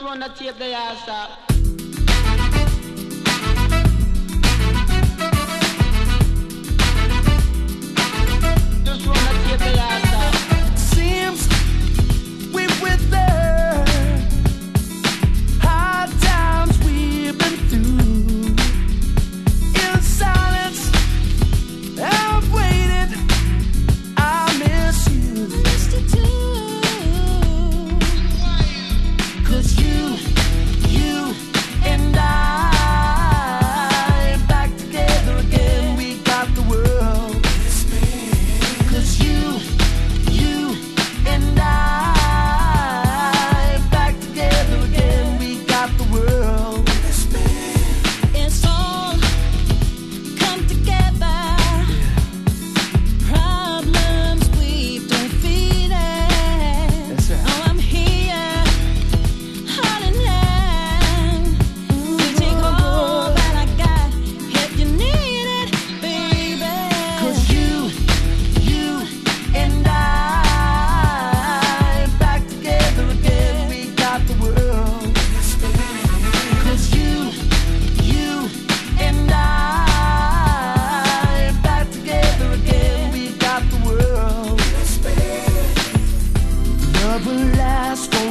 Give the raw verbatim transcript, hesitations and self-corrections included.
run the tape the ass up. Just run the tape the ass up. Seems we went there. Hard times we've been through. In silence, I've waited. I miss you. Missed you too. 'Cause you, you and I back together again. We got the world. 'Cause you, you and I back together again. We got the world. It's all come together. Problems we've defeated. That's right. Oh, I'm here, heart in hand, to take all that I got if you need it, baby. 'Cause you, you and I back together again. We got the world. 'Cause you, you and I back together again. We got the world. Love will last